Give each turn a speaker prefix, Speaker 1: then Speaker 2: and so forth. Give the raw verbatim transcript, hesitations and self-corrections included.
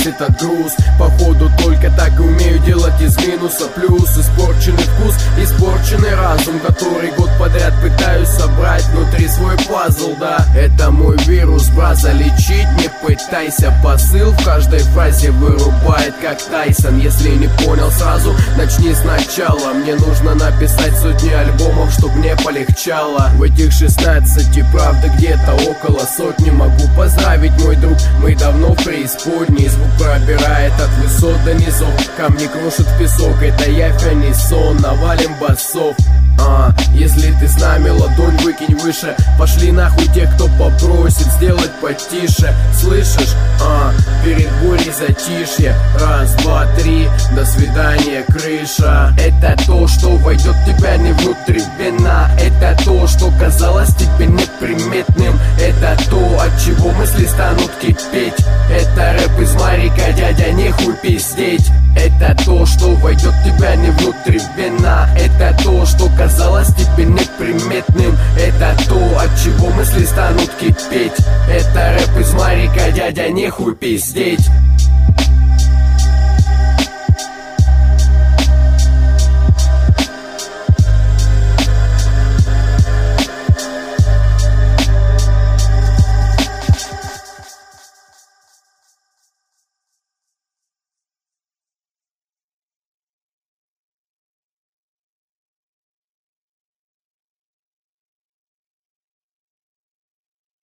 Speaker 1: этот груз. Походу только так и умею делать из минуса плюс. Испорченный вкус, испорченный разум, который год подряд пытаюсь собрать внутри свой пазл, да. Это мой вирус, брат, залечить не пытайся. Посыл в каждой фразе вырубает как Тайсон. Если не понял сразу, начни сначала. Мне нужно написать сотни альбомов, чтоб мне полегчало. В этих шестнадцати, правда, где-то около сотни. Могу поздравить, мой друг, мы давно в преисподней. Звук пробирает от высот до низов, камни крушат в песок. Это явь, а не сон, навалим басов. А, если ты с нами, ладонь выкинь выше. Пошли нахуй те, кто попросит сделать потише. Слышишь? А, перед бурей затишье. Раз, два, три, до свидания, крыша. Это то, что войдет в тебя не внутривенно. Это то, что казалось тебе неприметным. Это то, от чего мысли станут кипеть. Это рэп из Марика, дядя, нехуй пиздеть. Это то, что войдет в тебя не внутривенно. Это то, что казалось тебе неприметным. Это то, от чего мысли станут кипеть. Это рэп из Марика, дядя, нехуй пиздеть.